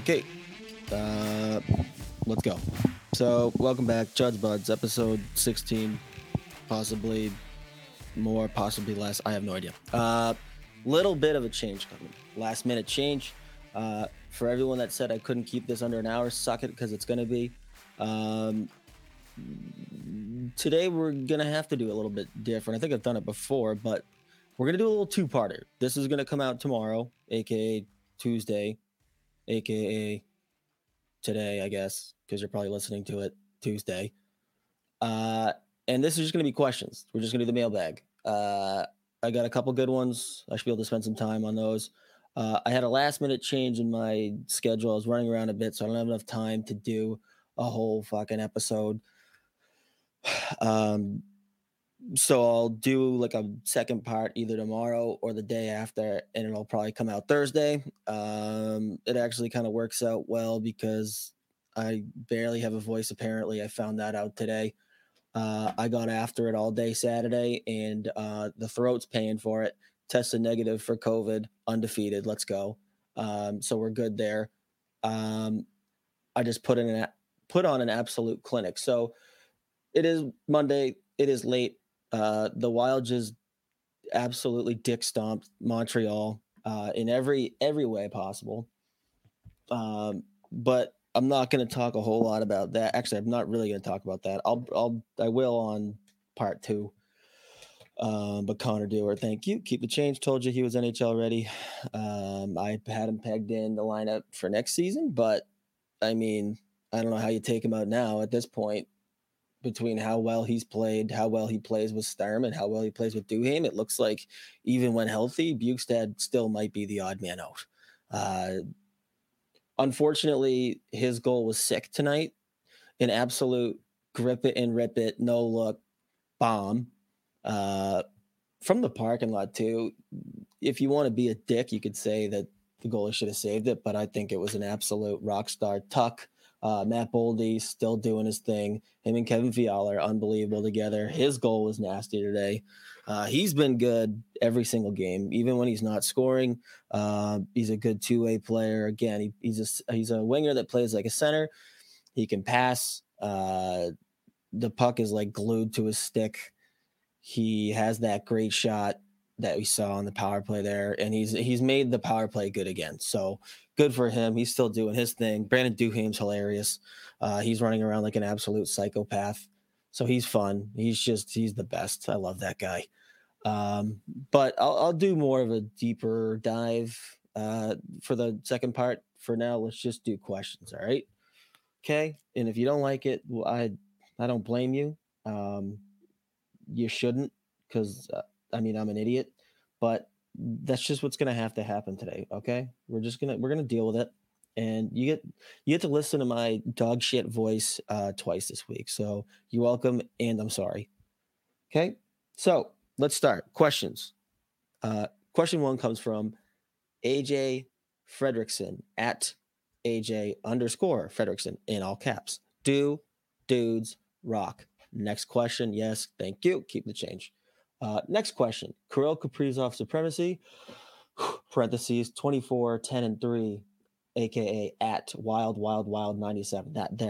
Okay, uh, let's go. So, welcome back, Judge Buds, episode 16, possibly more, possibly less. I have no idea. Little bit of a change coming. Last minute change. For everyone that said I couldn't keep this under an hour, suck it because it's going to be. Um, Today, we're going to have to do a little bit different. I think I've done it before, but we're going to do a little two-parter. This is going to come out tomorrow, aka Tuesday, aka today, I guess, because you're probably listening to it Tuesday. And this is just going to be questions. We're just going to do the mailbag. I got a couple good ones. I should be able to spend some time on those. I had a last minute change in my schedule. I was running around a bit, so I don't have enough time to do a whole fucking episode. So I'll do like a second part either tomorrow or the day after, and it'll probably come out Thursday. It actually kind of works out well because I barely have a voice. Apparently, I found that out today. I got after it all day Saturday, and the throat's paying for it. Tested negative for COVID, undefeated. Let's go. So we're good there. I just put on an absolute clinic. So it is Monday. It is late. The Wild just absolutely dick stomped Montreal in every way possible. But I'm not going to talk a whole lot about that. Actually, I'm not really going to talk about that. I will on part two. But Connor Dewar, thank you. Keep the change. Told you he was NHL ready. I had him pegged in the lineup for next season, but I mean, I don't know how you take him out now at this point. Between how well he's played, how well he plays with Sturm, and how well he plays with Duhaime, it looks like even when healthy, Bukestad still might be the odd man out. Unfortunately, his goal was sick tonight. An absolute grip it and rip it, no look bomb from the parking lot too. If you want to be a dick, you could say that the goalie should have saved it, but I think it was an absolute rock star tuck. Matt Boldy still doing his thing. Him and Kevin Fiala are unbelievable together. His goal was nasty today. He's been good every single game, even when he's not scoring. He's a good two-way player. Again, he's a winger that plays like a center. He can pass. The puck is like glued to his stick. He has that great shot that we saw on the power play there, and he's made the power play good again. So good for him. He's still doing his thing. Brandon Duhaime's hilarious. He's running around like an absolute psychopath. So he's fun. He's the best. I love that guy. But I'll do more of a deeper dive for the second part. For now, let's just do questions. All right. Okay. And if you don't like it, well, I don't blame you. You shouldn't, because I'm an idiot, but that's just what's gonna have to happen today. Okay, we're gonna deal with it, and you get to listen to my dog shit voice twice this week. So you're welcome, and I'm sorry. Okay, so let's start questions. Question one comes from AJ Fredrickson at AJ_Fredrickson in all caps. Do dudes rock? Next question. Yes, thank you. Keep the change. Next question. Kirill Kaprizov supremacy, parentheses, 24, 10, and 3, aka at wild 97.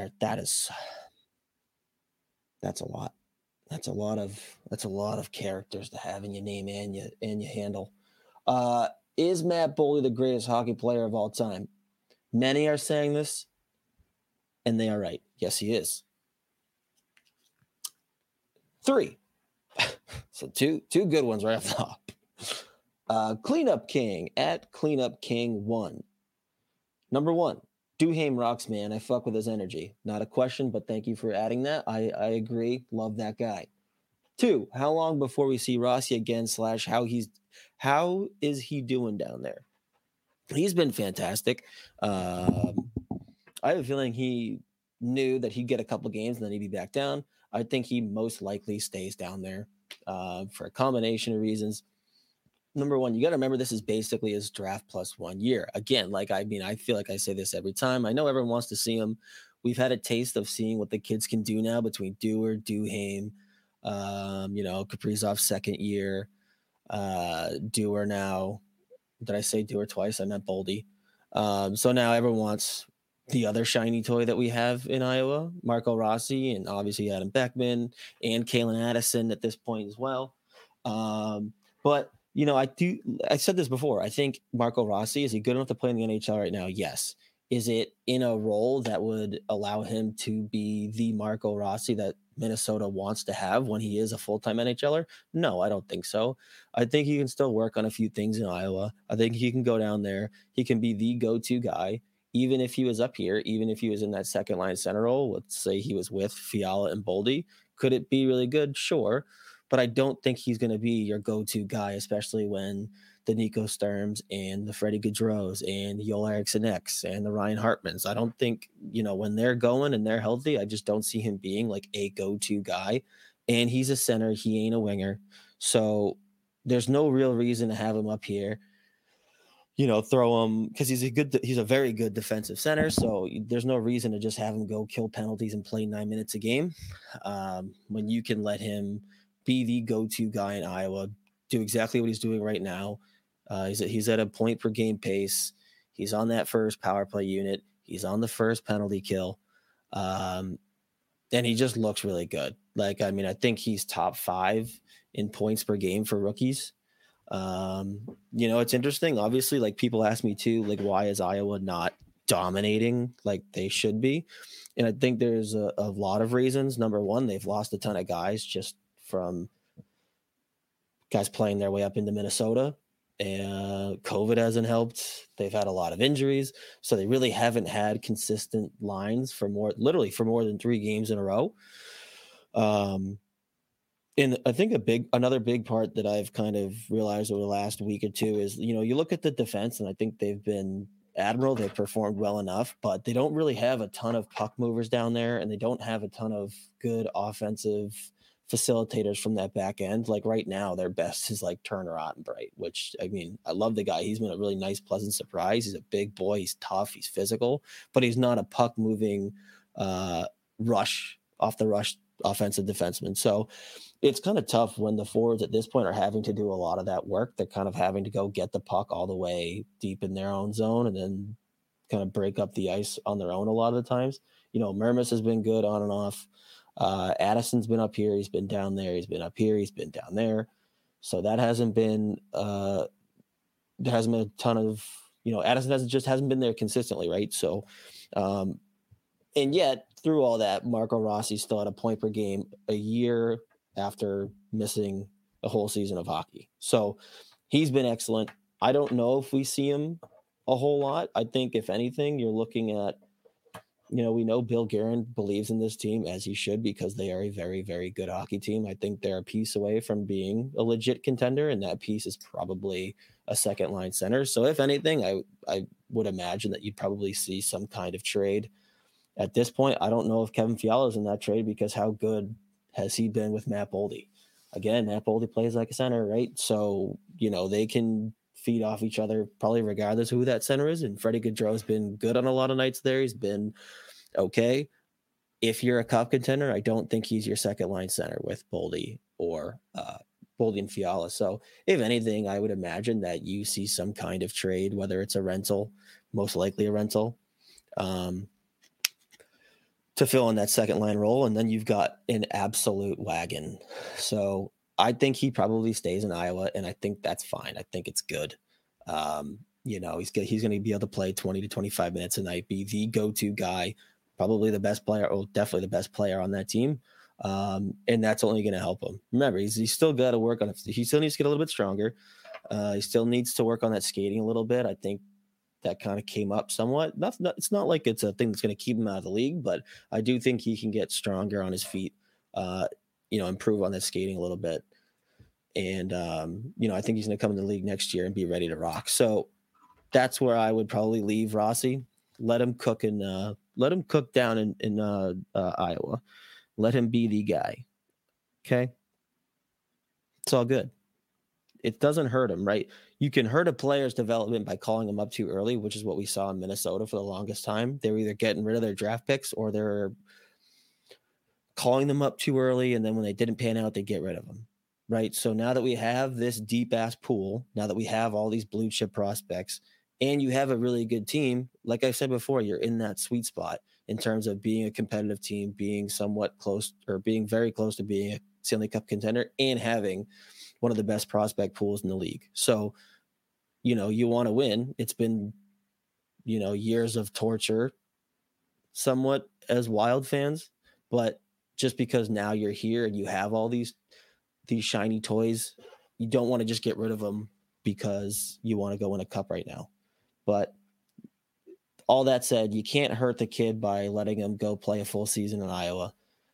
That's a lot. That's a lot of characters to have in your name and your handle. Is Matt Boldy the greatest hockey player of all time? Many are saying this, and they are right. Yes, he is. 3. So two good ones right off the top. Cleanup King at Cleanup King 1. Number 1, Duhaime rocks, man. I fuck with his energy. Not a question, but thank you for adding that. I agree. Love that guy. 2, how long before we see Rossi again? / how is he doing down there? He's been fantastic. I have a feeling he knew that he'd get a couple games and then he'd be back down. I think he most likely stays down there for a combination of reasons. Number 1, you got to remember this is basically his draft plus 1 year. Again, I feel like I say this every time. I know everyone wants to see him. We've had a taste of seeing what the kids can do now between Dewar, Duhaime, Kaprizov's second year, Dewar now. Did I say Dewar twice? I meant Boldy. So now everyone wants the other shiny toy that we have in Iowa, Marco Rossi, and obviously Adam Beckman and Kalen Addison at this point as well. But I said this before. I think Marco Rossi, is he good enough to play in the NHL right now? Yes. Is it in a role that would allow him to be the Marco Rossi that Minnesota wants to have when he is a full-time NHLer? No, I don't think so. I think he can still work on a few things in Iowa. I think he can go down there. He can be the go-to guy, even if he was up here, even if he was in that second line center role. Let's say he was with Fiala and Boldy. Could it be really good? Sure. But I don't think he's going to be your go-to guy, especially when the Nico Sturms and the Freddie Gaudreaus and the Joel Eriksson X and the Ryan Hartmans. I don't think, when they're going and they're healthy, I just don't see him being like a go-to guy. And he's a center. He ain't a winger. So there's no real reason to have him up here. Throw him, because he's a very good defensive center. So there's no reason to just have him go kill penalties and play 9 minutes a game. When you can let him be the go-to guy in Iowa, do exactly what he's doing right now. He's at a point per game pace. He's on that first power play unit. He's on the first penalty kill. And he just looks really good. I think he's top 5 in points per game for rookies. It's interesting. Obviously, people ask me too, why is Iowa not dominating like they should be? And I think there's a lot of reasons. Number one, they've lost a ton of guys just from guys playing their way up into Minnesota. And COVID hasn't helped. They've had a lot of injuries. So they really haven't had consistent lines for more than 3 games in a row. And I think another big part that I've kind of realized over the last week or two is, you look at the defense, and I think they've been admirable. They've performed well enough, but they don't really have a ton of puck movers down there, and they don't have a ton of good offensive facilitators from that back end. Like right now, their best is Turner Ottenbright, which, I love the guy. He's been a really nice, pleasant surprise. He's a big boy. He's tough. He's physical, but he's not a puck moving rush offensive defenseman. So it's kind of tough when the forwards at this point are having to do a lot of that work. They're kind of having to go get the puck all the way deep in their own zone and then kind of break up the ice on their own a lot of the times. Mermis has been good on and off. Addison's been up here. He's been down there. He's been up here. He's been down there. So that hasn't been, there hasn't been a ton of, Addison hasn't been there consistently. Right. So, and yet through all that, Marco Rossi still at a point per game a year after missing a whole season of hockey. So he's been excellent. I don't know if we see him a whole lot. I think if anything, you're looking at, we know Bill Guerin believes in this team, as he should, because they are a very, very good hockey team. I think they're a piece away from being a legit contender, and that piece is probably a second line center. So if anything, I would imagine that you'd probably see some kind of trade. At this point, I don't know if Kevin Fiala is in that trade, because how good has he been with Matt Boldy? Again, Matt Boldy plays like a center, right? So, they can feed off each other probably regardless of who that center is. And Freddie Gaudreau's been good on a lot of nights there. He's been okay. If you're a cup contender, I don't think he's your second line center with Boldy or Boldy and Fiala. So if anything, I would imagine that you see some kind of trade, whether it's a rental, most likely a rental, to fill in that second line role. And then you've got an absolute wagon. So I think he probably stays in Iowa, and I think that's fine. I think it's good. He's going to be able to play 20 to 25 minutes a night, be the go-to guy, probably the best player, or definitely the best player on that team. And that's only going to help him. Remember, he's still got to work on it. He still needs to get a little bit stronger. He still needs to work on that skating a little bit. I think that kind of came up somewhat. It's not like it's a thing that's going to keep him out of the league, but I do think he can get stronger on his feet, improve on that skating a little bit. And, I think he's going to come in the league next year and be ready to rock. So that's where I would probably leave Rossi. Let him cook down in Iowa. Let him be the guy. Okay. It's all good. It doesn't hurt him, right? You can hurt a player's development by calling them up too early, which is what we saw in Minnesota for the longest time. They were either getting rid of their draft picks or they're calling them up too early, and then when they didn't pan out, they get rid of them, right? So now that we have this deep-ass pool, now that we have all these blue chip prospects, and you have a really good team, like I said before, you're in that sweet spot in terms of being a competitive team, being somewhat close or being very close to being a Stanley Cup contender and having one of the best prospect pools in the league. So, you want to win. It's been, years of torture, somewhat as Wild fans, but just because now you're here and you have all these shiny toys, you don't want to just get rid of them because you want to go win a cup right now. But all that said, you can't hurt the kid by letting him go play a full season in Iowa.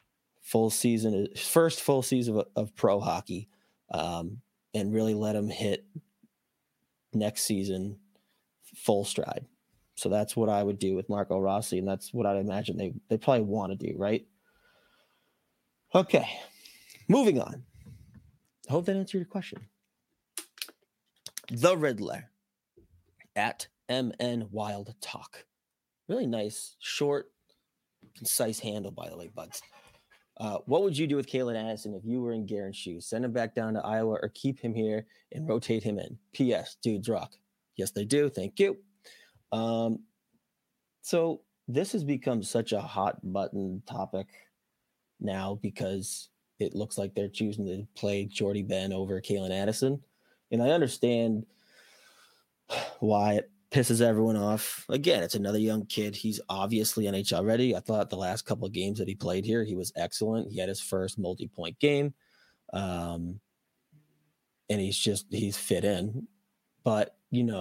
First full season of pro hockey, and really let him hit next season full stride. So that's what I would do with Marco Rossi, and that's what I'd imagine they probably want to do, right? Okay, moving on. I hope that answered your question. The Riddler at MN Wild Talk. Really nice, short, concise handle, by the way, buds. What would you do with Calen Addison if you were in Guerin's shoes? Send him back down to Iowa or keep him here and rotate him in? P.S. Dudes rock. Yes, they do. Thank you. So this has become such a hot button topic now because it looks like they're choosing to play Jordie Benn over Calen Addison. And I understand why it pisses everyone off. Again, it's another young kid. He's obviously NHL ready. I thought the last couple of games that he played here, he was excellent. He had his first multi-point game. And he's fit in. But,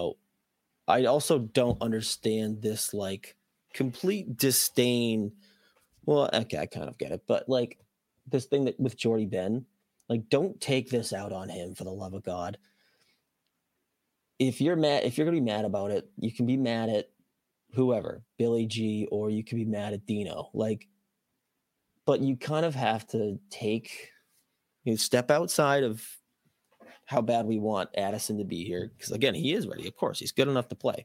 I also don't understand this like complete disdain. Well, okay, I kind of get it, but like this thing that with Jordie Benn, like don't take this out on him for the love of God. If you're going to be mad about it, you can be mad at whoever, Billy G, or you can be mad at Dino. But you kind of have to step outside of how bad we want Addison to be here. Because again, he is ready. Of course, he's good enough to play.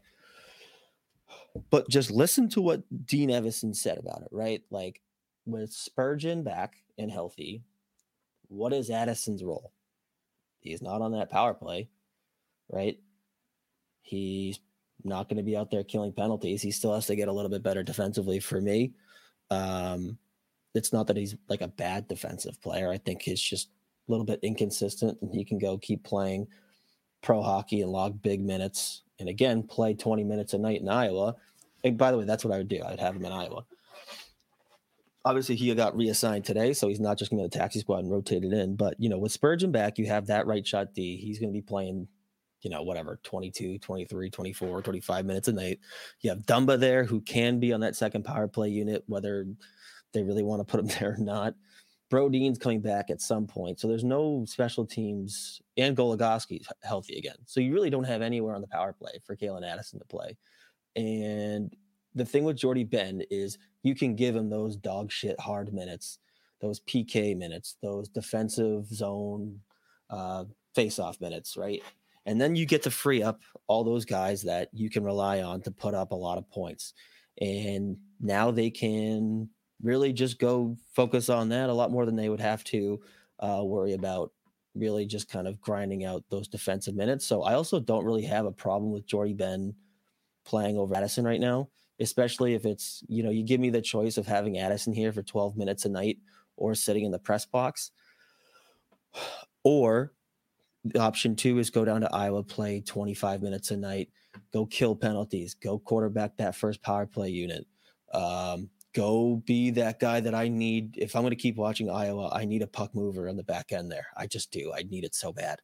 But just listen to what Dean Evason said about it, right? Like with Spurgeon back and healthy, what is Addison's role? He's not on that power play, right? He's not going to be out there killing penalties. He still has to get a little bit better defensively for me. It's not that he's like a bad defensive player. I think he's just a little bit inconsistent, and he can go keep playing pro hockey and log big minutes. And again, play 20 minutes a night in Iowa. And by the way, that's what I would do. I'd have him in Iowa. Obviously, he got reassigned today, so he's not just going to the taxi squad and rotate it in. But, with Spurgeon back, you have that right shot D. He's going to be playing, 22, 23, 24, 25 minutes a night. You have Dumba there, who can be on that second power play unit, whether they really want to put him there or not. Brodin's coming back at some point. So there's no special teams, and Goligoski's healthy again. So you really don't have anywhere on the power play for Calen Addison to play. And the thing with Jordie Benn is you can give him those dog shit hard minutes, those PK minutes, those defensive zone face-off minutes, right? And then you get to free up all those guys that you can rely on to put up a lot of points. And now they can really just go focus on that a lot more than they would have to worry about really just kind of grinding out those defensive minutes. So I also don't really have a problem with Jordie Benn playing over Addison right now, especially if it's, you give me the choice of having Addison here for 12 minutes a night or sitting in the press box. Or option 2 is go down to Iowa, play 25 minutes a night, go kill penalties, go quarterback that first power play unit. Go be that guy that I need. If I'm going to keep watching Iowa, I need a puck mover on the back end there. I just do. I need it so bad.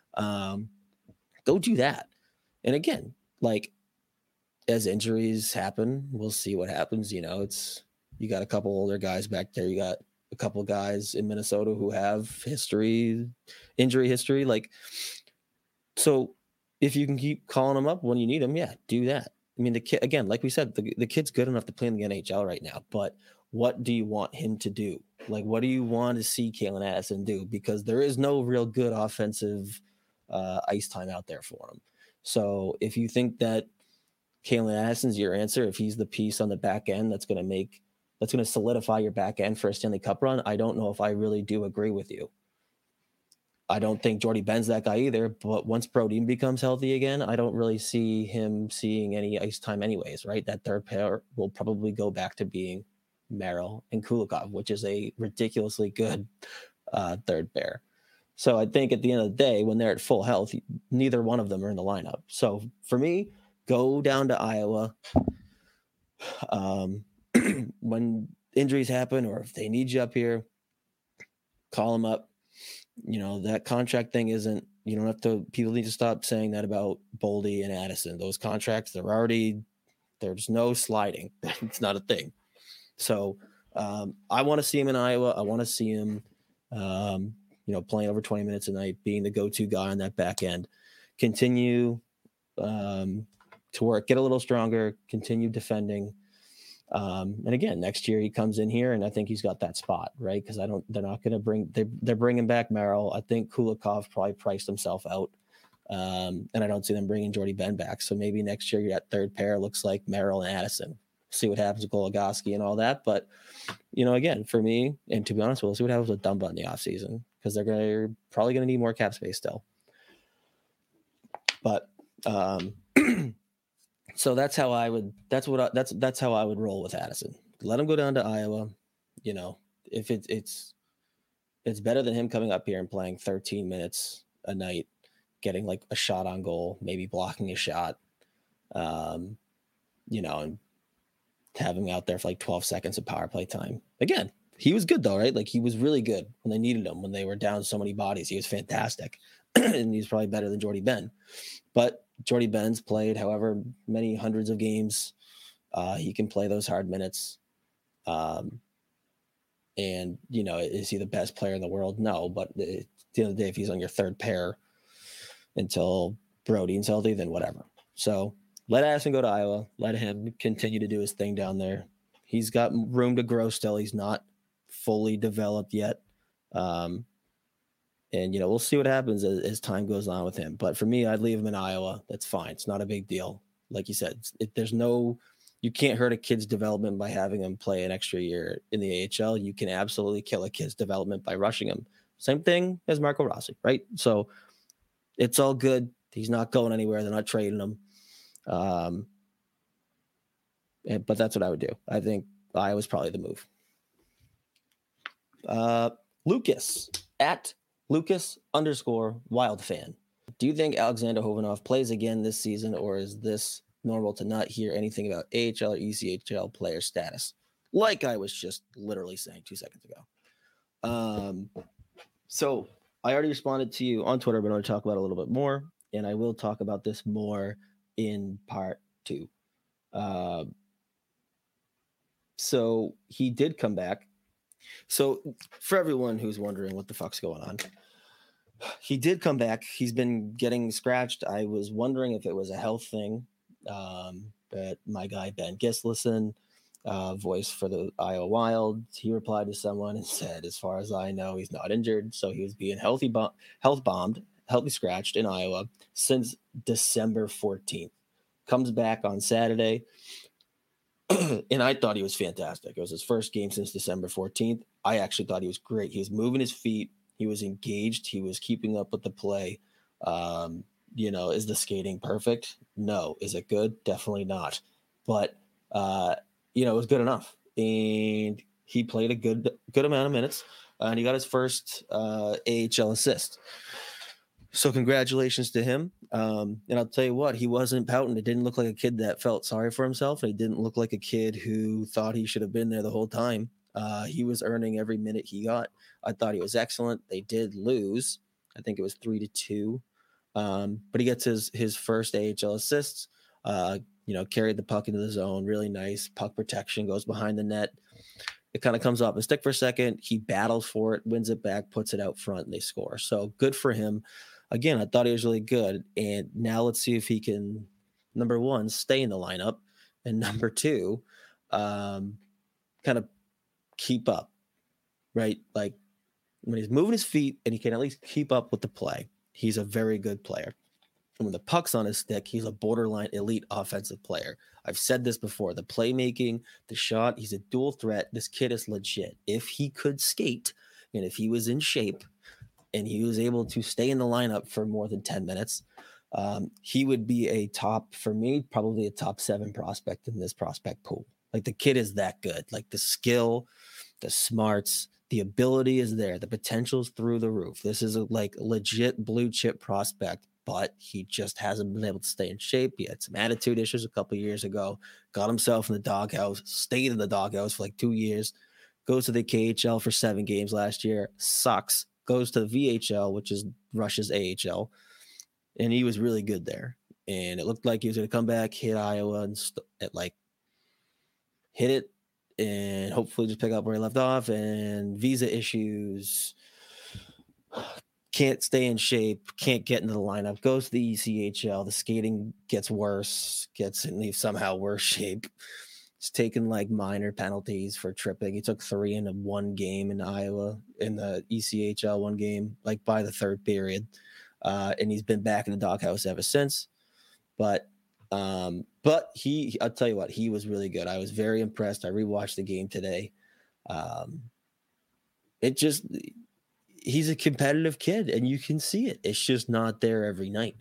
Go do that. And again, like as injuries happen, we'll see what happens. You got a couple older guys back there. You got a couple guys in Minnesota who have injury history. So if you can keep calling them up when you need them, yeah, do that. I mean, the kid, again, like we said, the kid's good enough to play in the NHL right now, but what do you want him to do? Like, what do you want to see Calen Addison do? Because there is no real good offensive ice time out there for him. So if you think that Calen Addison's your answer, if he's the piece on the back end that's going to solidify your back end for a Stanley Cup run, I don't know if I really do agree with you. I don't think Jordy Ben's that guy either, but once Brodin becomes healthy again, I don't really see him seeing any ice time anyways, right? That third pair will probably go back to being Merrill and Kulikov, which is a ridiculously good third pair. So I think at the end of the day, when they're at full health, neither one of them are in the lineup. So for me, go down to Iowa. When injuries happen or if they need you up here, call them up. That contract thing isn't, you don't have to, people need to stop saying that about Boldy and Addison. Those contracts, there's no sliding. It's not a thing. So I want to see him in Iowa. I want to see him, playing over 20 minutes a night, being the go-to guy on that back end. Continue to work, get a little stronger, continue defending. And again, next year he comes in here and I think he's got that spot, right? Because they're not going to they're bringing back Merrill. I think Kulikov probably priced himself out. And I don't see them bringing Jordy Ben back. So maybe next year that third pair looks like Merrill and Addison. See what happens with Goligoski and all that. But, again, for me, and to be honest, we'll see what happens with Dumba in the offseason because they're probably going to need more cap space still. But so that's how I would roll with Addison. Let him go down to Iowa. If it's better than him coming up here and playing 13 minutes a night, getting like a shot on goal, maybe blocking a shot, and having out there for like 12 seconds of power play time. Again, he was good though, right? Like he was really good when they needed him, when they were down so many bodies. He was fantastic. And he's probably better than Jordy Ben. But Jordy Ben's played however many hundreds of games. He can play those hard minutes. And, is he the best player in the world? No, but at the end of the day, if he's on your third pair until Brodin's healthy, then whatever. So let Addison go to Iowa. Let him continue to do his thing down there. He's got room to grow still. He's not fully developed yet. And, we'll see what happens as time goes on with him. But for me, I'd leave him in Iowa. That's fine. It's not a big deal. Like you said, you can't hurt a kid's development by having him play an extra year in the AHL. You can absolutely kill a kid's development by rushing him. Same thing as Marco Rossi, right? So it's all good. He's not going anywhere. They're not trading him. But that's what I would do. I think Iowa's probably the move. Lucas at Lucas_Wildfan. Do you think Alexander Hovhanov plays again this season, or is this normal to not hear anything about AHL or ECHL player status? Like I was just literally saying 2 seconds ago. So I already responded to you on Twitter, but I'm going to talk about it a little bit more, and I will talk about this more in part 2. So he did come back. So for everyone who's wondering what the fuck's going on, he did come back. He's been getting scratched. I was wondering if it was a health thing. But my guy, Ben Gislason, voice for the Iowa Wild, he replied to someone and said, as far as I know, he's not injured. So he was being health bombed, healthy scratched in Iowa since December 14th. Comes back on Saturday. And I thought he was fantastic. It was his first game since December 14th. I actually thought he was great. He was moving his feet. He was engaged. He was keeping up with the play. Is the skating perfect? No. Is it good? Definitely not. But, it was good enough. And he played a good amount of minutes. And he got his first AHL assist. So congratulations to him. And I'll tell you what, he wasn't pouting. It didn't look like a kid that felt sorry for himself. And he didn't look like a kid who thought he should have been there the whole time. He was earning every minute he got. I thought he was excellent. They did lose. I think it was 3-2. But he gets his first AHL assists, carried the puck into the zone. Really nice puck protection, goes behind the net. It kind of comes off his stick for a second. He battles for it, wins it back, puts it out front, and they score. So good for him. Again, I thought he was really good. And now let's see if he can, number one, stay in the lineup. And number two, kind of keep up, right? Like when he's moving his feet and he can at least keep up with the play, he's a very good player. And when the puck's on his stick, he's a borderline elite offensive player. I've said this before. The playmaking, the shot, he's a dual threat. This kid is legit. If he could skate and if he was in shape, and he was able to stay in the lineup for more than 10 minutes. He would be a top, for me, probably a top 7 prospect in this prospect pool. Like, the kid is that good. Like, the skill, the smarts, the ability is there. The potential's through the roof. This is a legit blue chip prospect, but he just hasn't been able to stay in shape. He had some attitude issues a couple years ago, got himself in the doghouse, stayed in the doghouse for like 2 years, goes to the KHL for 7 games last year, sucks, goes to the VHL, which is Russia's AHL, and he was really good there. And it looked like he was going to come back, hit Iowa, and hit it, and hopefully just pick up where he left off. And visa issues, can't stay in shape, can't get into the lineup, goes to the ECHL. The skating gets worse, gets in somehow worse shape. He's taken like minor penalties for tripping. He took 3 in 1 game in Iowa in the ECHL, 1 game, like by the 3rd period. And he's been back in the doghouse ever since. But I'll tell you what, he was really good. I was very impressed. I rewatched the game today. He's a competitive kid, and you can see it. It's just not there every night.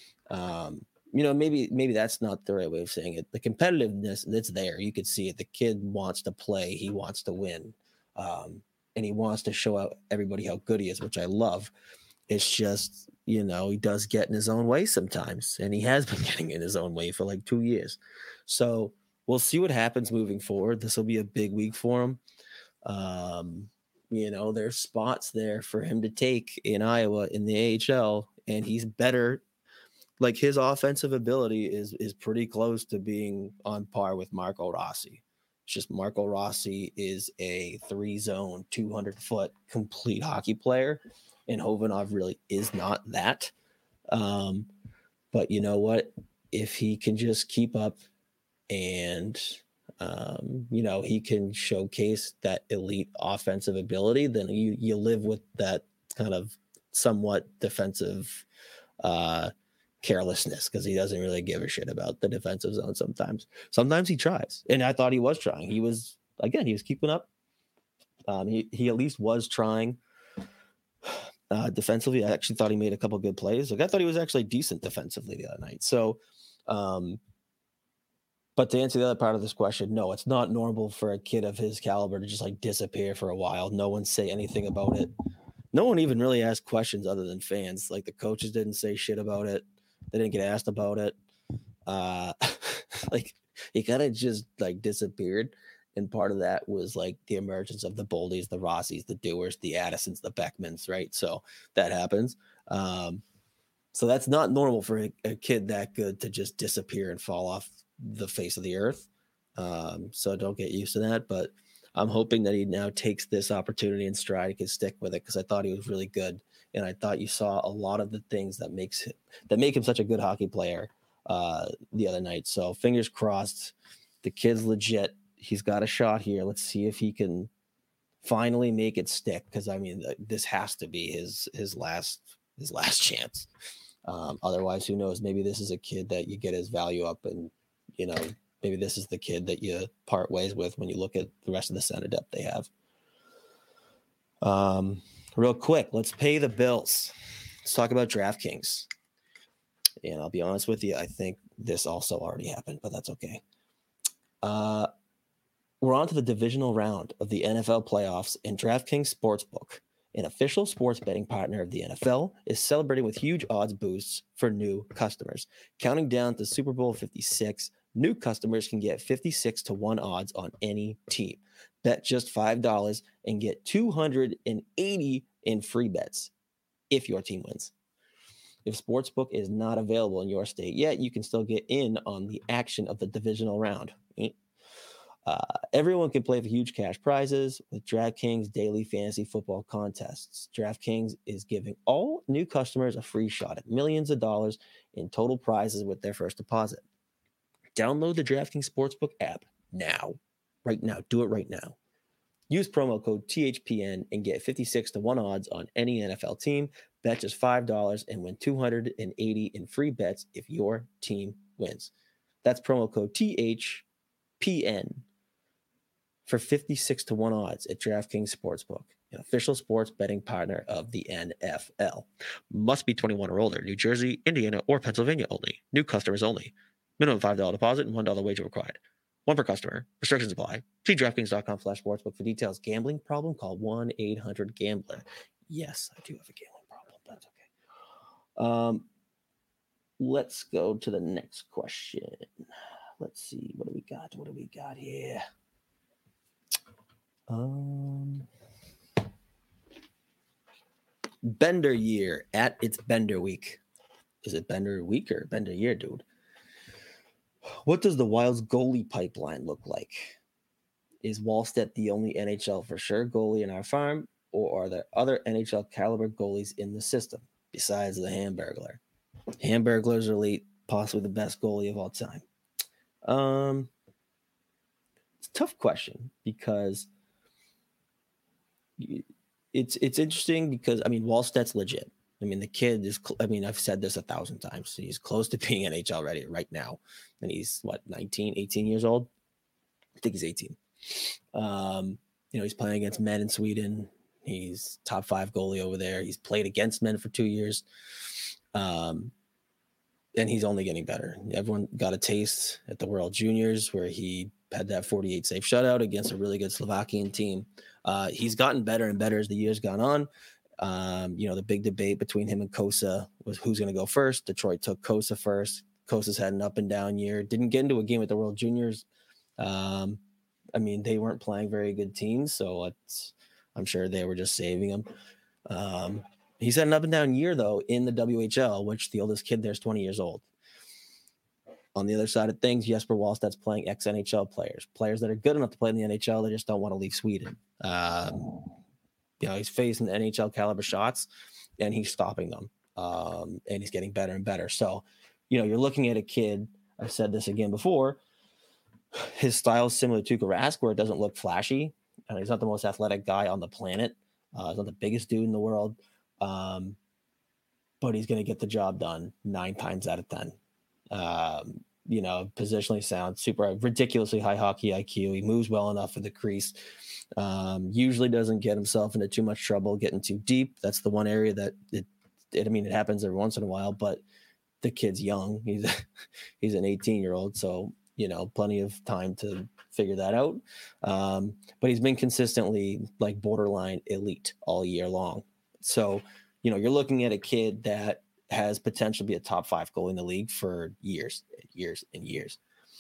Maybe that's not the right way of saying it. The competitiveness that's there. You could see it. The kid wants to play. He wants to win. And he wants to show out everybody how good he is, which I love. It's just, he does get in his own way sometimes, and he has been getting in his own way for like 2 years. So we'll see what happens moving forward. This will be a big week for him. There's spots there for him to take in Iowa in the AHL, and he's better. Like, his offensive ability is pretty close to being on par with Marco Rossi. It's just Marco Rossi is a 3-zone, 200-foot complete hockey player, and Khovanov really is not that. But you know what? If he can just keep up and, he can showcase that elite offensive ability, then you live with that kind of somewhat defensive carelessness, because he doesn't really give a shit about the defensive zone sometimes. Sometimes he tries, and I thought he was trying. He was keeping up. He at least was trying defensively. I actually thought he made a couple good plays. Like, I thought he was actually decent defensively the other night. So, but to answer the other part of this question, no, it's not normal for a kid of his caliber to just like disappear for a while. No one say anything about it. No one even really asked questions other than fans. Like, the coaches didn't say shit about it. They didn't get asked about it. Like, he kind of just like disappeared. And part of that was like the emergence of the Boldies, the Rossies, the Dewars, the Addisons, the Beckmans, right? So that happens. So that's not normal for a kid that good to just disappear and fall off the face of the earth. So don't get used to that. But I'm hoping that he now takes this opportunity in stride and can stick with it, because I thought he was really good. And I thought you saw a lot of the things that make him such a good hockey player the other night. So fingers crossed, the kid's legit. He's got a shot here. Let's see if he can finally make it stick, because I mean, this has to be his last chance. Otherwise, who knows? Maybe this is a kid that you get his value up, and maybe this is the kid that you part ways with when you look at the rest of the center depth they have. Real quick, let's pay the bills. Let's talk about DraftKings. And I'll be honest with you, I think this also already happened, but that's okay. We're on to the divisional round of the NFL playoffs, and DraftKings Sportsbook, an official sports betting partner of the NFL, is celebrating with huge odds boosts for new customers. Counting down to Super Bowl 56, new customers can get 56-1 odds on any team. Bet just $5 and get $280 in free bets if your team wins. If Sportsbook is not available in your state yet, you can still get in on the action of the divisional round. Everyone can play for huge cash prizes with DraftKings daily fantasy football contests. DraftKings is giving all new customers a free shot at millions of dollars in total prizes with their first deposit. Download the DraftKings Sportsbook app now. Right now. Do it right now. Use promo code THPN and get 56-1 odds on any NFL team. Bet just $5 and win $280 in free bets if your team wins. That's promo code THPN for 56 to 1 odds at DraftKings Sportsbook, an official sports betting partner of the NFL. Must be 21 or older. New Jersey, Indiana, or Pennsylvania only. New customers only. Minimum $5 deposit and $1 wager required. One per customer. Restrictions apply. See DraftKings.com/sportsbook for details. Gambling problem? Call 1-800-GAMBLER. Yes, I do have a gambling problem. That's okay. Let's go to the next question. Let's see. What do we got? What do we got here? Bender year at its Bender week. Is it Bender week or Bender year, dude? What does the Wild's goalie pipeline look like? Is Wallstedt the only NHL for sure goalie in our farm, or are there other NHL caliber goalies in the system besides the Hamburglar? Hamburglar's elite, possibly the best goalie of all time. It's a tough question because it's interesting because, I mean, Wallstedt's legit. I mean, the kid is, I've said this 1,000 times. He's close to being NHL ready right now. And he's, 19, 18 years old? I think he's 18. He's playing against men in Sweden. He's top 5 goalie over there. He's played against men for 2 years. And he's only getting better. Everyone got a taste at the World Juniors where he had that 48 save shutout against a really good Slovakian team. He's gotten better and better as the years gone on. The big debate between him and Kosa was who's going to go first. Detroit took Kosa first. Kosa's had an up and down year. Didn't get into a game at the World Juniors. They weren't playing very good teams, so I'm sure they were just saving him. He's had an up and down year, though, in the WHL, which the oldest kid there is 20 years old. On the other side of things, Jesper Wallstedt's playing ex-NHL players that are good enough to play in the NHL. They just don't want to leave Sweden. He's facing NHL caliber shots, and he's stopping them, and he's getting better and better. So, you're looking at a kid. I've said this again before. His style is similar to Tuukka Rask, where it doesn't look flashy. He's not the most athletic guy on the planet. He's not the biggest dude in the world. But he's going to get the job done 9 times out of 10. Positionally sound, super ridiculously high hockey IQ. He moves well enough for the crease. Usually doesn't get himself into too much trouble getting too deep. That's the one area that it happens every once in a while, but the kid's young. He's an 18-year-old, so plenty of time to figure that out. But he's been consistently borderline elite all year long. So, you're looking at a kid that has potential to be a top 5 goal in the league for years and years and years.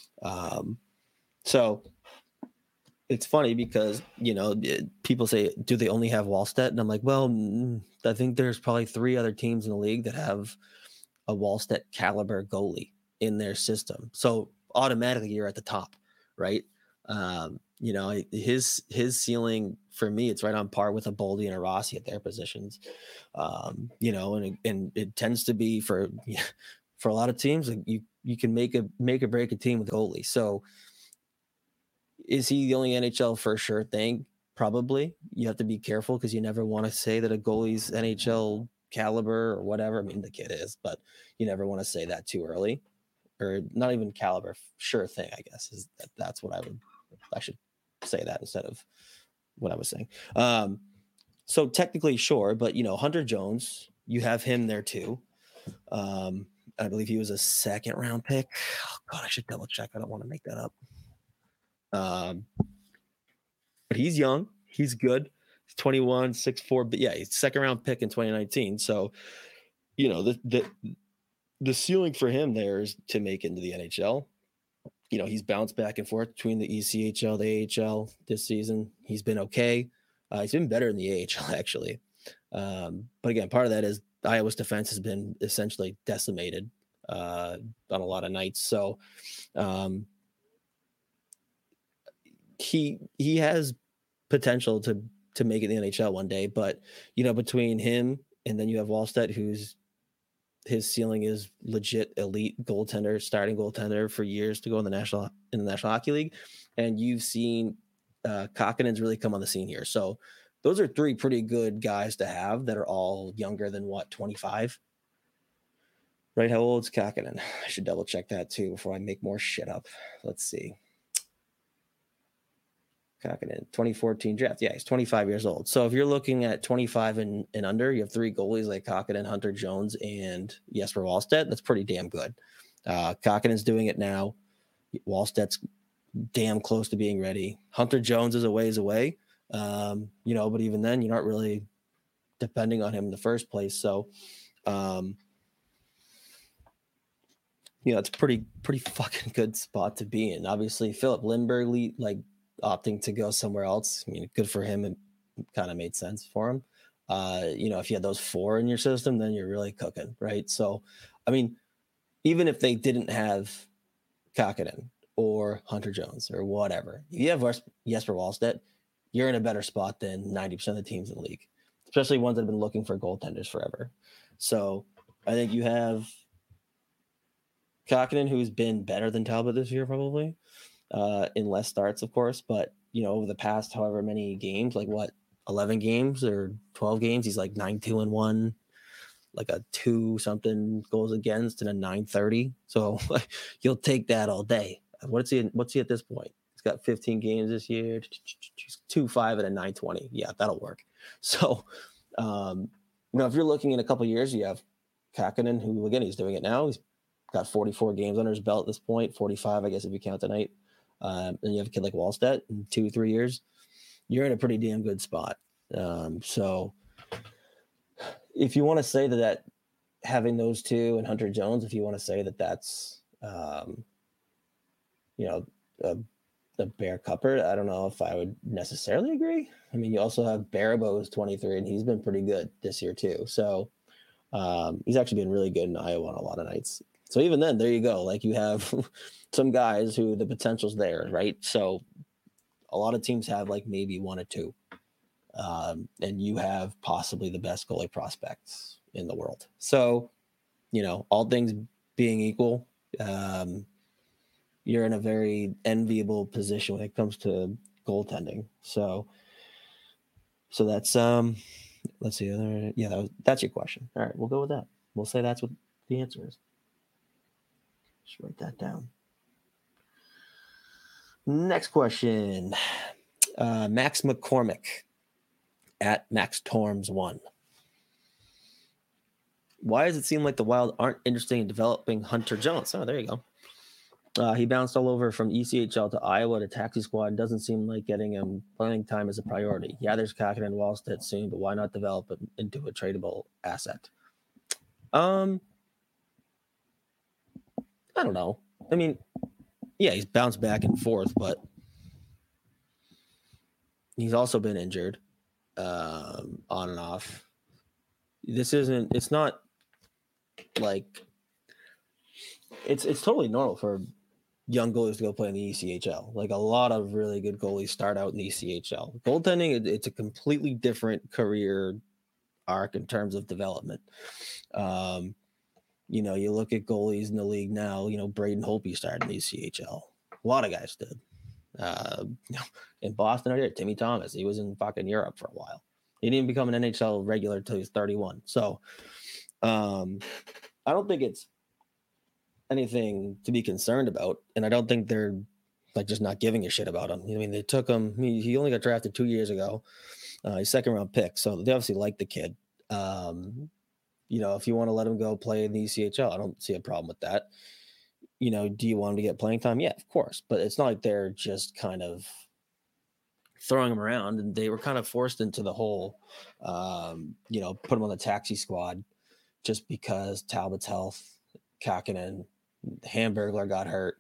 So it's funny because, people say, do they only have Wallstedt? And I'm like, well, I think there's probably 3 other teams in the league that have a Wallstedt caliber goalie in their system. So automatically you're at the top, right? His ceiling for me, it's right on par with a Boldy and a Rossi at their positions. And it tends to be for a lot of teams, you can make or break a team with a goalie. So is he the only NHL for sure thing? Probably. You have to be careful because you never want to say that a goalie's NHL caliber or whatever. I mean, the kid is, but you never want to say that too early. Or not even caliber, sure thing, I guess, that's what I should say that instead of what I was saying. So technically, sure, but Hunter Jones, you have him there too. I believe he was a 2nd round pick. Oh God, I should double check. I don't want to make that up. But he's young, he's good. He's 21, 6'4", but yeah, he's 2nd round pick in 2019. So, the ceiling for him there is to make into the NHL. He's bounced back and forth between the ECHL, the AHL this season. He's been okay. He's been better in the AHL, actually. But again, part of that is Iowa's defense has been essentially decimated on a lot of nights. So he has potential to make it in the NHL one day. But, between him and then you have Wallstedt, his ceiling is legit elite goaltender, starting goaltender for years to go in the National Hockey League. And you've seen Kakkonen's really come on the scene here. So those are 3 pretty good guys to have that are all younger than 25, right? How old is Kakkonen? I should double check that too before I make more shit up. Let's see. Kakinen, 2014 draft. Yeah, he's 25 years old. So if you're looking at 25 and under, you have three goalies like Kakinen, Hunter Jones, and Jesper Wallstedt. That's pretty damn good. Kakinen's doing it now. Wallstedt's damn close to being ready. Hunter Jones is a ways away, but even then, you're not really depending on him in the first place. So, it's a pretty fucking good spot to be in. Obviously, Philip Lindbergh, opting to go somewhere else. I mean, good for him. It kind of made sense for him. If you had those four in your system, then you're really cooking, right? So, I mean, even if they didn't have Kakinen or Hunter Jones or whatever, if you have Jesper Wallstedt, you're in a better spot than 90% of the teams in the league, especially ones that have been looking for goaltenders forever. So I think you have Kakinen, who's been better than Talbot this year, probably, in less starts, of course. But, over the past however many games, 11 games or 12 games, he's like 9-2-1, like a 2-something goals against and a 930. So you'll take that all day. What's he at this point? He's got 15 games this year, 2-5 and a 920. Yeah, that'll work. So, if you're looking in a couple of years, you have Kakinen, who, again, he's doing it now. He's got 44 games under his belt at this point, 45, I guess, if you count tonight. And you have a kid like Wallstedt in 2-3 years, you're in a pretty damn good spot. So if you want to say that having those two and Hunter Jones, if you want to say that that's, the Bear Cupper, I don't know if I would necessarily agree. I mean, you also have Barabo, who's 23, and he's been pretty good this year too. So he's actually been really good in Iowa on a lot of nights. So even then, there you go. You have some guys who the potential's there, right? So a lot of teams have maybe one or two. And you have possibly the best goalie prospects in the world. So, all things being equal, you're in a very enviable position when it comes to goaltending. So that's let's see. Yeah, that's your question. All right, we'll go with that. We'll say that's what the answer is. Just write that down. Next question. Max McCormick at Max Torms 1. Why does it seem like the Wild aren't interested in developing Hunter Jones? Oh, there you go. He bounced all over from ECHL to Iowa to taxi squad and doesn't seem like getting him playing time is a priority. Yeah, there's Kakinen and Wallstedt soon, but why not develop him into a tradable asset? I don't know. I mean, yeah, he's bounced back and forth, but he's also been injured on and off. It's not like it's totally normal for young goalies to go play in the ECHL. A lot of really good goalies start out in the ECHL. Goaltending, it's a completely different career arc in terms of development. You look at goalies in the league now, Braden Holtby started in the ECHL. A lot of guys did. In Boston, I did. Timmy Thomas, he was in fucking Europe for a while. He didn't become an NHL regular until he was 31. So I don't think it's anything to be concerned about. And I don't think they're just not giving a shit about him. I mean, they took him. He only got drafted 2 years ago. He's second round pick. So they obviously like the kid. If you want to let him go play in the ECHL, I don't see a problem with that. Do you want him to get playing time? Yeah, of course. But it's not like they're just kind of throwing him around, and they were kind of forced into the whole, put him on the taxi squad just because Talbot's health, Kakinen, Hamburglar got hurt.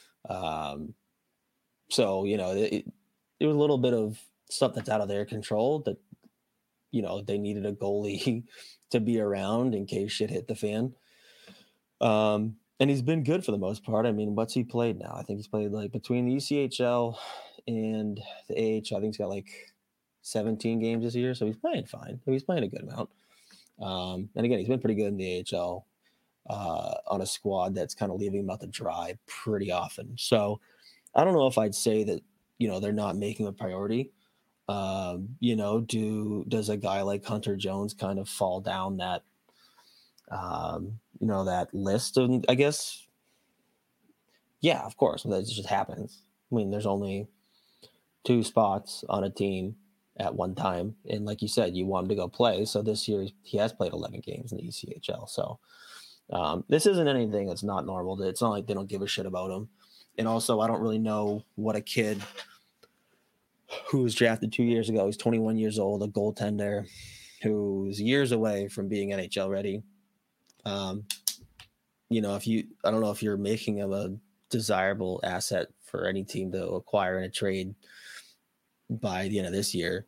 So, it was a little bit of stuff that's out of their control that, they needed a goalie to be around in case shit hit the fan. And he's been good for the most part. I mean, what's he played now? I think he's played between the ECHL and the AHL. I think he's got 17 games this year. So he's playing fine. He's playing a good amount. And again, he's been pretty good in the AHL on a squad that's kind of leaving him out to dry pretty often. So I don't know if I'd say that, they're not making a priority. Does a guy like Hunter Jones kind of fall down that, that list? And I guess, yeah, of course, that just happens. I mean, there's only 2 spots on a team at one time. And like you said, you want him to go play. So this year he has played 11 games in the ECHL. So this isn't anything that's not normal. It's not like they don't give a shit about him. And also, I don't really know what a kid who was drafted 2 years ago, he's 21 years old, a goaltender who's years away from being NHL ready. You know, I don't know if you're making him a desirable asset for any team to acquire in a trade by the end of this year.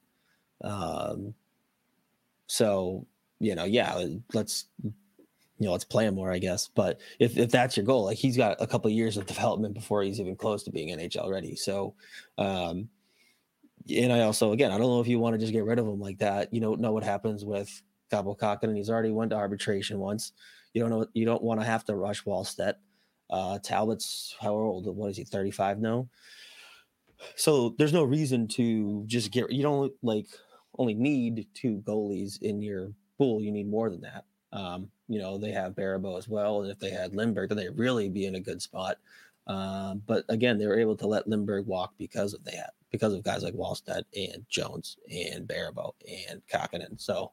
So, let's play him more, I guess. But if that's your goal, like he's got a couple of years of development before he's even close to being NHL ready. So, and I also, again, I don't know if you want to just get rid of him like that. You don't know what happens with Kaapo Kähkönen. He's already went to arbitration once. You don't want to have to rush Wallstedt. Talbot's how old? What is he? 35 now. So there's no reason to just you don't only need 2 goalies in your pool. You need more than that. They have Baribeau as well. And if they had Lindbergh, then they'd really be in a good spot. But again, they were able to let Lindbergh walk because of guys like Wallstedt and Jones and Baribeau and Kähkönen. So,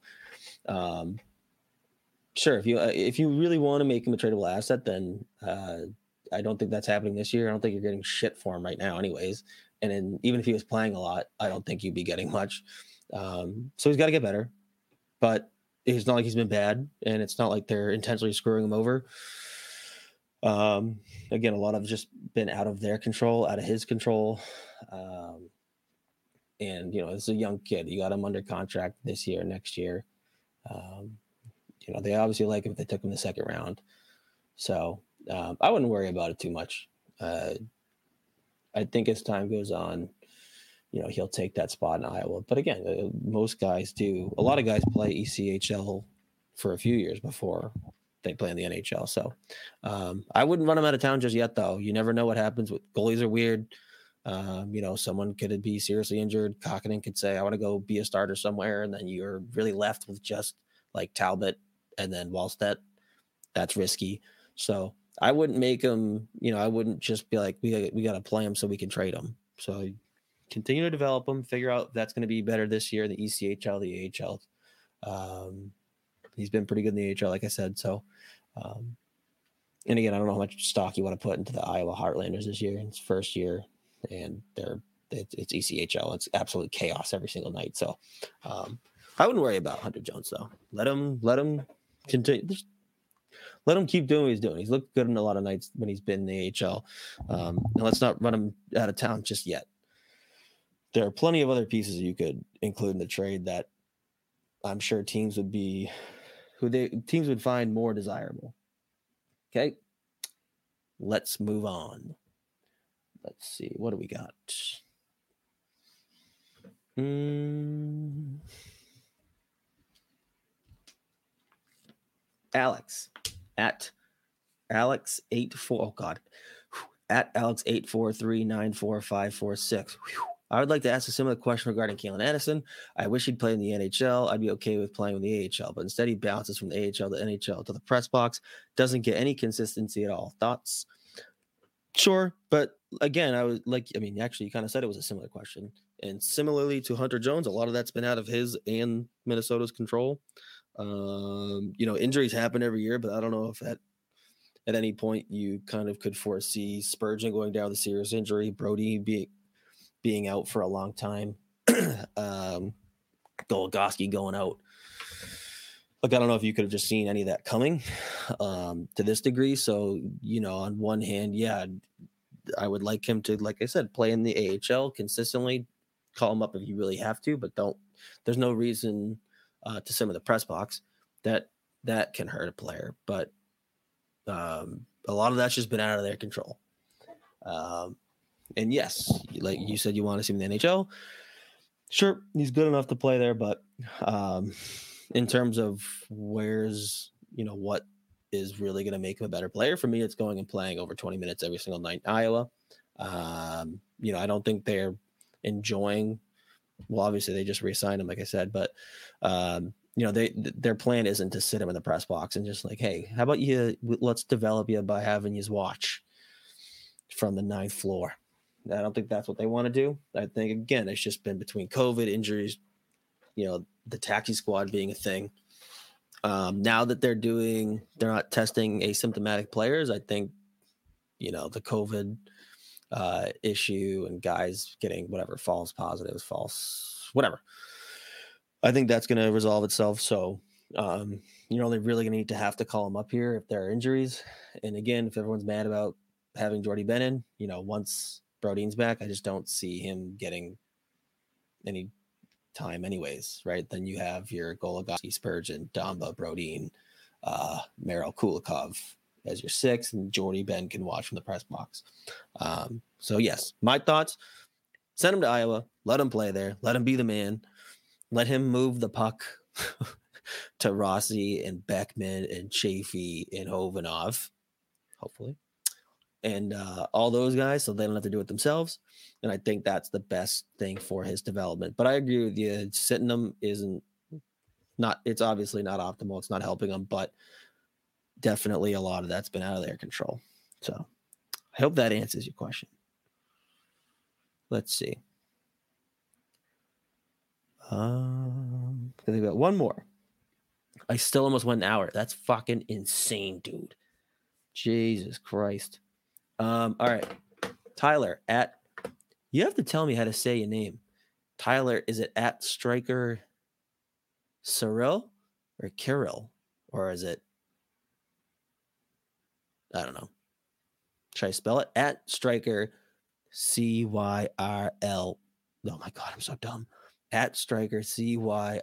sure, if you really want to make him a tradable asset, then I don't think that's happening this year. I don't think you're getting shit for him right now, anyways. And then even if he was playing a lot, I don't think you'd be getting much. So he's got to get better. But it's not like he's been bad, and it's not like they're intentionally screwing him over. Again, a lot of just been out of their control, out of his control. And it's a young kid. You got him under contract this year, next year. They obviously like him if they took him the second round. So I wouldn't worry about it too much. I think as time goes on, he'll take that spot in Iowa. But again, most guys do. A lot of guys play ECHL for a few years before they play in the NHL. So I wouldn't run him out of town just yet, though. You never know what happens. Goalies are weird. Someone could be seriously injured. Kähkönen could say, I want to go be a starter somewhere. And then you're really left with just like Talbot and then Wallstedt. That's risky. So I wouldn't make him, I wouldn't just be like, we got to play him so we can trade him. So continue to develop him, figure out if that's going to be better this year, the ECHL, the AHL. He's been pretty good in the AHL, like I said. So, and again, I don't know how much stock you want to put into the Iowa Heartlanders this year. It's first year, and it's ECHL. It's absolute chaos every single night. So, I wouldn't worry about Hunter Jones though. Let him continue. Let him keep doing what he's doing. He's looked good in a lot of nights when he's been in the AHL. And let's not run him out of town just yet. There are plenty of other pieces you could include in the trade that I'm sure teams would find more desirable. Okay, let's move on. Let's see, what do we got? Alex at Alex84. Oh God, at Alex84394546. I would like to ask a similar question regarding Calen Addison. I wish he'd play in the NHL. I'd be okay with playing with the AHL, but instead he bounces from the AHL to NHL to the press box. Doesn't get any consistency at all. Thoughts? Sure, but again, actually, you kind of said it was a similar question. And similarly to Hunter Jones, a lot of that's been out of his and Minnesota's control. Injuries happen every year, but I don't know if at any point you kind of could foresee Spurgeon going down with a serious injury, Brody being out for a long time, Goligoski going out. Look, I don't know if you could have just seen any of that coming to this degree. So, on one hand, yeah, I would like him to, like I said, play in the AHL consistently, call him up if you really have to, but there's no reason to sit in the press box. That can hurt a player, but a lot of that's just been out of their control. And yes, like you said, you want to see him in the NHL. Sure, he's good enough to play there, but in terms of what is really going to make him a better player, for me, it's going and playing over 20 minutes every single night in Iowa. I don't think they're enjoying. Well, obviously they just re-signed him, like I said, but their plan isn't to sit him in the press box and just like, hey, how about let's develop you by having you watch from the 9th floor. I don't think that's what they want to do. I think, again, it's just been between COVID, injuries, the taxi squad being a thing. Now that they're not testing asymptomatic players, I think, the COVID issue and guys getting whatever, false positives, whatever. I think that's going to resolve itself. So you're only really going to have to call them up here if there are injuries. And again, if everyone's mad about having Jordy Bennett, once Brodeen's back, I just don't see him getting any time anyways, right? Then you have your Goligoski, Spurgeon, Damba, Brodeen, Merrill, Kulikov as your 6, and Jordy Ben can watch from the press box. So yes, my thoughts, send him to Iowa, let him play there, let him be the man, let him move the puck to Rossi and Beckman and Chafee and Hovhanov, hopefully, and all those guys, so they don't have to do it themselves. And I think that's the best thing for his development. But I agree with you. Sitting him it's obviously not optimal. It's not helping him, but definitely a lot of that's been out of their control. So I hope that answers your question. Let's see. Because we got one more. I still almost went an hour. That's fucking insane, dude. Jesus Christ. All right. Tyler you have to tell me how to say your name. Tyler, is it at Striker Cyril or Kirill? Or is it, I don't know. Should I spell it? At Striker Cyril. Oh my God, I'm so dumb. At Striker Cyril.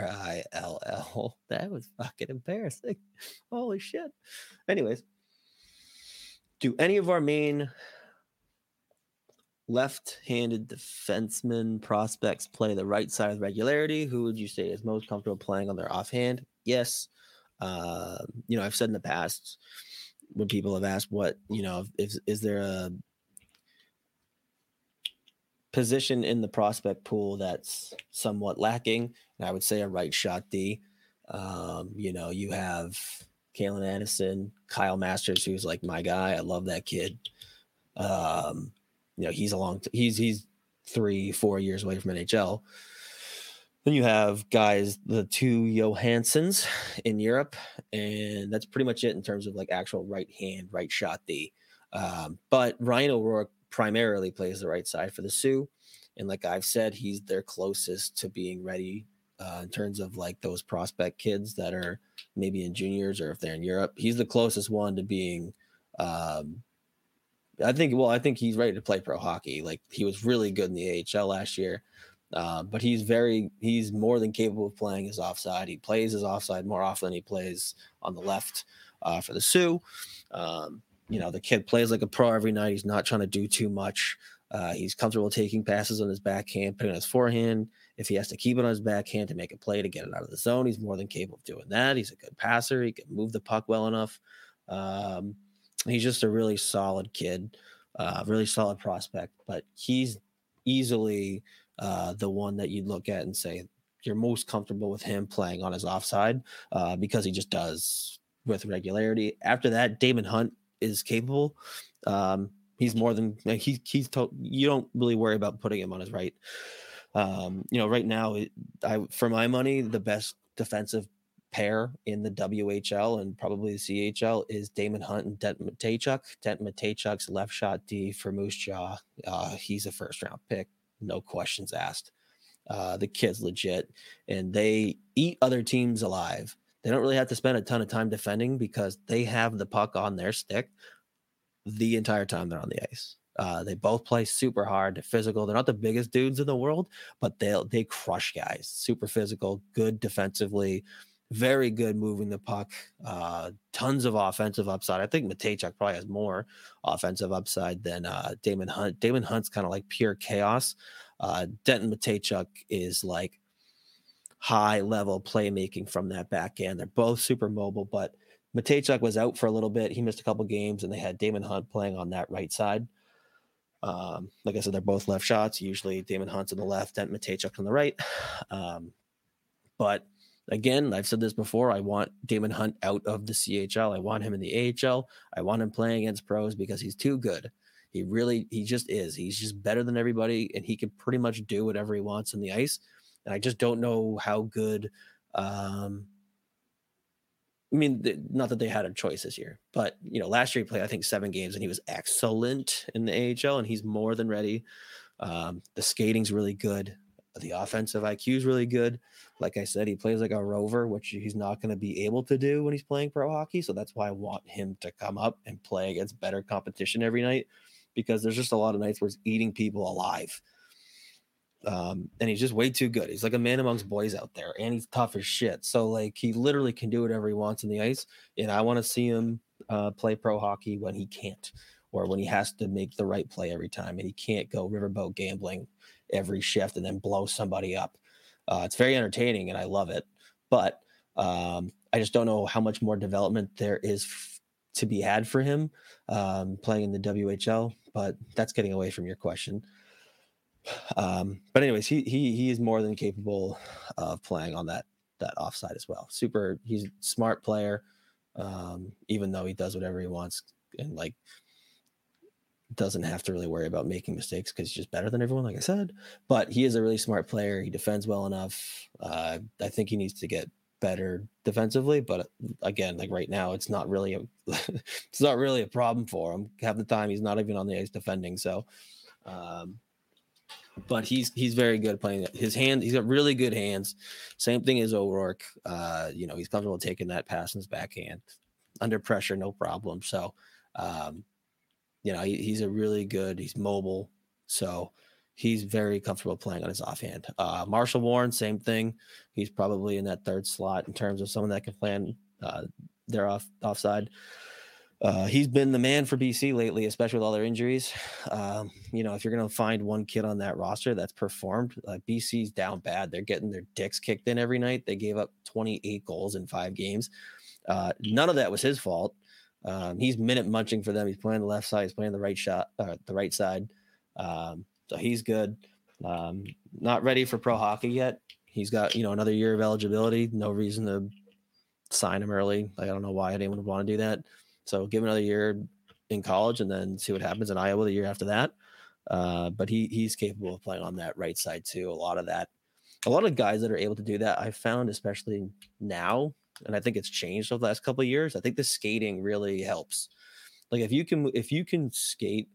That was fucking embarrassing. Holy shit. Anyways, do any of our main left-handed defenseman prospects play the right side with regularity? Who would you say is most comfortable playing on their offhand? Yes. I've said in the past when people have asked what, is there a position in the prospect pool that's somewhat lacking? And I would say a right shot D. You have Kalen Addison, Kyle Masters, who's like my guy. I love that kid. He's 3-4 years away from NHL. Then you have guys, the 2 Johanssons in Europe, and that's pretty much it in terms of like actual right hand, right shot D. But Ryan O'Rourke primarily plays the right side for the Sioux. And like I've said, he's their closest to being ready in terms of like those prospect kids that are maybe in juniors or if they're in Europe. He's the closest one to being I think he's ready to play pro hockey. Like he was really good in the AHL last year. But he's more than capable of playing his offside. He plays his offside more often than he plays on the left for the Sioux. The kid plays like a pro every night. He's not trying to do too much. He's comfortable taking passes on his backhand, putting on his forehand. If he has to keep it on his backhand to make a play to get it out of the zone, he's more than capable of doing that. He's a good passer. He can move the puck well enough. He's just a really solid kid, really solid prospect, but he's easily the one that you'd look at and say you're most comfortable with him playing on his offside because he just does with regularity. After that, Damon Hunt is capable. He's more than you don't really worry about putting him on his right. Right now, for my money, the best defensive pair in the WHL and probably the CHL is Damon Hunt and Denton Mateychuk. Denton Mateychuk's left shot D for Moose Jaw. He's a first round pick. No questions asked. The kid's legit, and they eat other teams alive. They don't really have to spend a ton of time defending because they have the puck on their stick the entire time they're on the ice. They both play super hard. They're physical. They're not the biggest dudes in the world, but they crush guys. Super physical, good defensively, very good moving the puck. Tons of offensive upside. I think Mateychuk probably has more offensive upside than Damon Hunt. Damon Hunt's kind of like pure chaos. Denton Mateychuk is like high level playmaking from that back end. They're both super mobile, but Mateychuk was out for a little bit. He missed a couple games, and they had Damon Hunt playing on that right side. Like I said, they're both left shots. Usually Damon Hunt's on the left, Denton Mateychuk on the right. But again, I've said this before. I want Damon Hunt out of the CHL. I want him in the AHL. I want him playing against pros because he's too good. He just is. He's just better than everybody, and he can pretty much do whatever he wants on the ice. And I just don't know how good. I mean, not that they had a choice this year, but last year he played, I think, 7 games, and he was excellent in the AHL, and he's more than ready. The skating's really good. The offensive IQ is really good. Like I said, he plays like a rover, which he's not going to be able to do when he's playing pro hockey. So that's why I want him to come up and play against better competition every night, because there's just a lot of nights where he's eating people alive. And he's just way too good. He's like a man amongst boys out there, and he's tough as shit. So like he literally can do whatever he wants on the ice. And I want to see him play pro hockey when he can't, or when he has to make the right play every time, and he can't go riverboat gambling every shift and then blow somebody up. It's very entertaining, and I love it. But I just don't know how much more development there is to be had for him playing in the WHL. But that's getting away from your question. But anyways, he is more than capable of playing on that offside as well. He's a smart player, even though he does whatever he wants and like doesn't have to really worry about making mistakes because he's just better than everyone, like I said. But he is a really smart player. He defends well enough. I think he needs to get better defensively, but again, like right now, it's not really a problem for him. Half the time, he's not even on the ice defending. So. But he's very good playing his hand. He's got really good hands. Same thing as O'Rourke. He's comfortable taking that pass in his backhand under pressure, no problem. So, he's a really good. He's mobile, so he's very comfortable playing on his offhand. Marshall Warren, same thing. He's probably in that third slot in terms of someone that can play on their offside. He's been the man for BC lately, especially with all their injuries. If you're going to find one kid on that roster that's performed, BC's down bad. They're getting their dicks kicked in every night. They gave up 28 goals in 5 games. None of that was his fault. He's minute munching for them. He's playing the left side. He's playing the right side. So he's good. Not ready for pro hockey yet. He's got, another year of eligibility. No reason to sign him early. I don't know why anyone would want to do that. So give him another year in college and then see what happens in Iowa the year after that. But he's capable of playing on that right side too. A lot of guys that are able to do that, I found, especially now, and I think it's changed over the last couple of years. I think the skating really helps. Like if you can skate,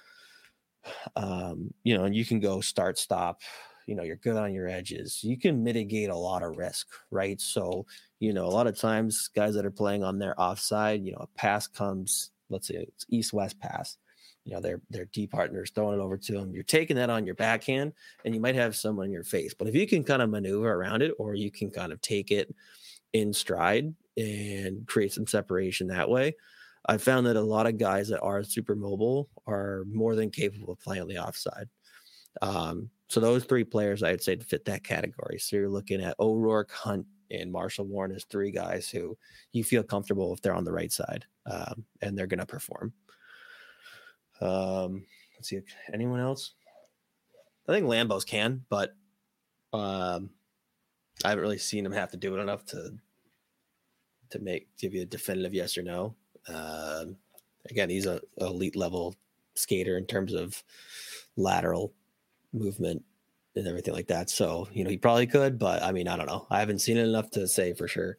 and you can go start, stop, you're good on your edges, you can mitigate a lot of risk, right? So, a lot of times guys that are playing on their offside, a pass comes, let's say it's east-west pass, their D partner's throwing it over to them. You're taking that on your backhand and you might have someone in your face, but if you can kind of maneuver around it, or you can kind of take it in stride and create some separation that way, I found that a lot of guys that are super mobile are more than capable of playing on the offside. So those 3 players I'd say to fit that category. So you're looking at O'Rourke, Hunt, and Marshall Warren as 3 guys who you feel comfortable if they're on the right side, and they're going to perform. Let's see, anyone else? I think Lambos can, but I haven't really seen him have to do it enough to give you a definitive yes or no. Again, he's an elite level skater in terms of lateral movement and everything like that. So, he probably could, but I mean, I don't know. I haven't seen it enough to say for sure.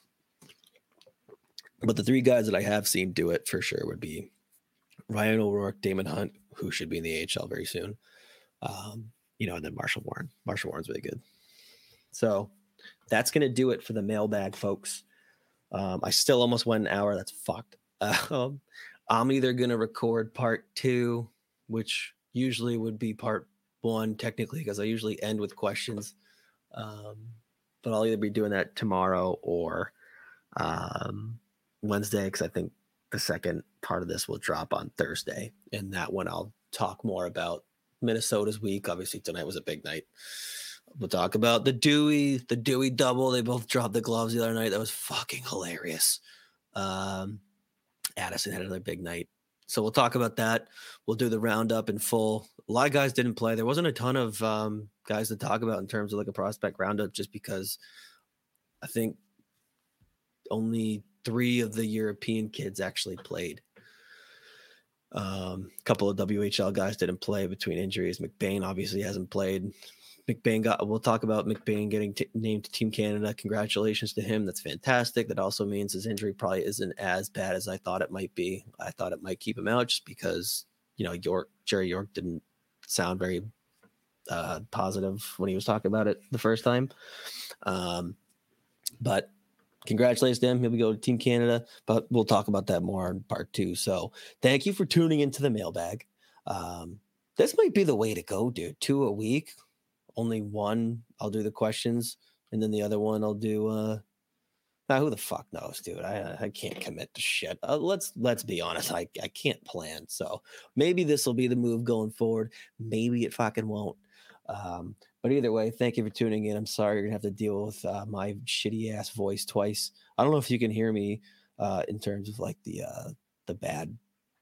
But the 3 guys that I have seen do it for sure would be Ryan O'Rourke, Damon Hunt, who should be in the AHL very soon. And then Marshall Warren. Marshall Warren's really good. So that's going to do it for the mailbag, folks. I still almost went an hour. That's fucked. I'm either going to record part 2, which usually would be part 1 technically, because I usually end with questions. But I'll either be doing that tomorrow or Wednesday, because I think the second part of this will drop on Thursday. And that one I'll talk more about Minnesota's week. Obviously, tonight was a big night. We'll talk about the Dewey double. They both dropped the gloves the other night. That was fucking hilarious. Addison had another big night. So we'll talk about that. We'll do the roundup in full. A lot of guys didn't play. There wasn't a ton of guys to talk about in terms of like a prospect roundup, just because I think only 3 of the European kids actually played. A couple of WHL guys didn't play between injuries. McBain obviously hasn't played. We'll talk about McBain getting named to Team Canada. Congratulations to him. That's fantastic. That also means his injury probably isn't as bad as I thought it might be. I thought it might keep him out just because, Jerry York didn't sound very positive when he was talking about it the first time. But congratulations to him. He'll be going to Team Canada, but we'll talk about that more in part 2. So thank you for tuning into the mailbag. This might be the way to go, dude. 2 a week. Only one I'll do the questions, and then the other one I'll do now who the fuck knows, dude. I can't commit to shit. Let's be honest. I can't plan. So maybe this will be the move going forward. Maybe it fucking won't. But either way, thank you for tuning in. I'm sorry you're gonna have to deal with my shitty ass voice twice. I don't know if you can hear me in terms of like the bad,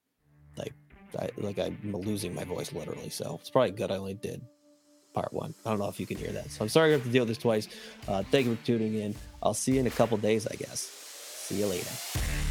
I'm losing my voice literally. So it's probably good I only did part 1. I don't know if you can hear that. So I'm sorry you have to deal with this twice. Thank you for tuning in. I'll see you in a couple days, I guess. See you later.